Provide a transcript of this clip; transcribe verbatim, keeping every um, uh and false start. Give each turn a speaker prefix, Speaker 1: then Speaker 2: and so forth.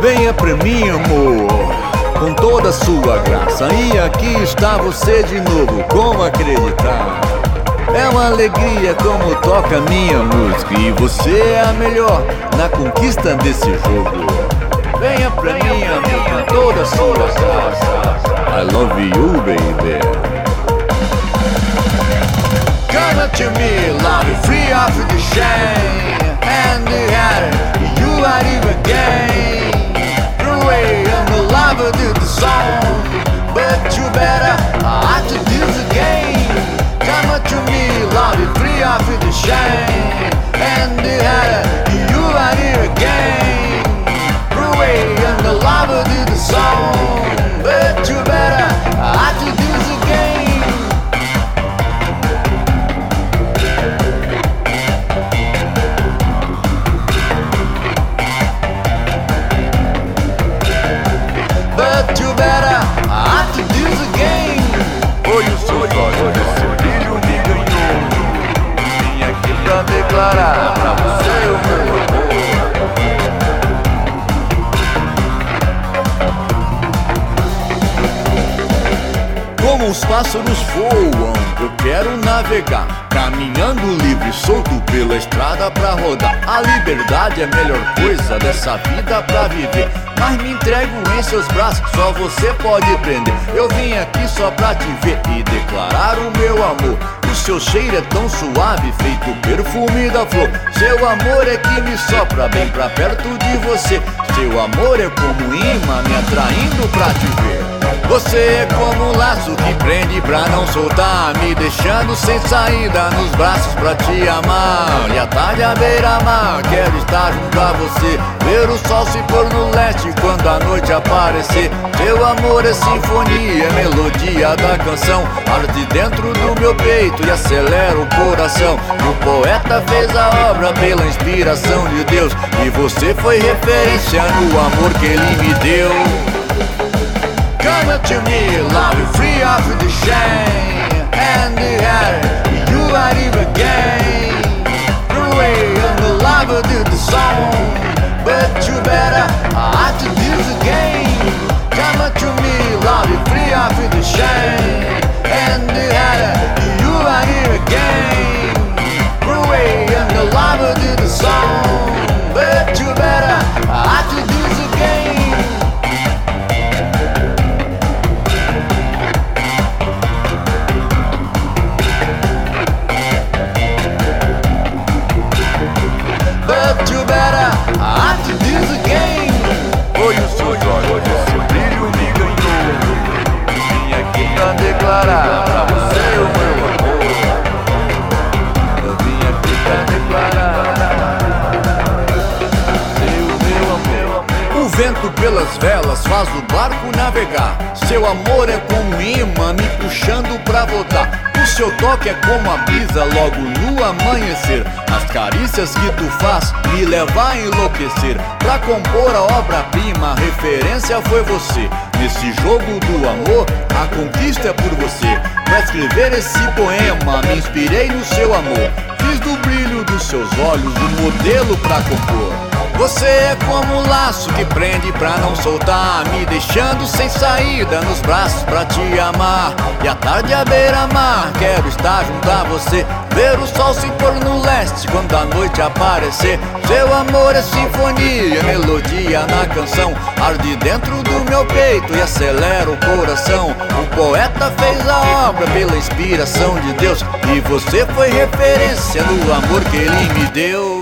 Speaker 1: Venha pra mim, amor, com toda a sua graça. E aqui está você de novo, como acreditar? É uma alegria como toca minha música, e você é a melhor na conquista desse jogo. Venha pra mim, amor, com toda a sua graça. I love you, baby. Come to me, love, free of the shame and the hatred, you are even again. Through away and the love did the song, but you better have to do the game. Come to me, love, free of the shame and the hatred, you are here again. Through away and the love did the song, but you better have to do the game. But you better have to do the game. Foi o seu olho, esse brilho me ganhou. Vim aqui pra declarar pra você o meu amor. Como os pássaros voam, eu quero navegar, caminhando livre, solto pela estrada pra rodar. A liberdade é a melhor coisa dessa vida pra viver, mas me entrego em seus braços, só você pode prender. Eu vim aqui só pra te ver e declarar o meu amor. O seu cheiro é tão suave, feito perfume da flor. Seu amor é que me sopra bem pra perto de você. Seu amor é como imã me atraindo pra te ver. Você é como um laço que prende pra não soltar, me deixando sem saída nos braços pra te amar. E à tarde à beira-mar, quero estar junto a você, ver o sol se pôr no leste quando a noite aparecer. Seu amor é sinfonia, é melodia da canção, arde dentro do meu peito e acelera o coração. O poeta fez a obra pela inspiração de Deus, e você foi referência no amor que ele me deu. Come to me, love, free of the shame and the hatred, you are even again. Through away and the love did the song, but you better have to do the game. Come to me, love, free of the shame and the hatred, you are here again. Through away and the love did the song, but you better have to do the game. But you better have to do the game. Foi o seu olho, esse brilho me ganhou. Vim aqui pra declarar pra você o meu amor. Eu vim aqui pra declarar seu meu amor. O vento pelas velas faz o barco navegar. Seu amor é como imã me puxando pra voltar. O seu toque é como a brisa logo no amanhecer. As carícias que tu faz me levam a enlouquecer. Pra compor a obra-prima, a referência foi você. Nesse jogo do amor, a conquista é por você. Pra escrever esse poema, me inspirei no seu amor. Fiz do brilho dos seus olhos um modelo pra compor. Você é como um laço que prende pra não soltar, me deixando sem saída nos braços pra te amar. E à tarde à beira-mar, quero estar junto a você, ver o sol se pôr no leste quando a noite aparecer. Seu amor é sinfonia, é melodia na canção, arde dentro do meu peito e acelera o coração. O poeta fez a obra pela inspiração de Deus, e você foi referência no amor que ele me deu.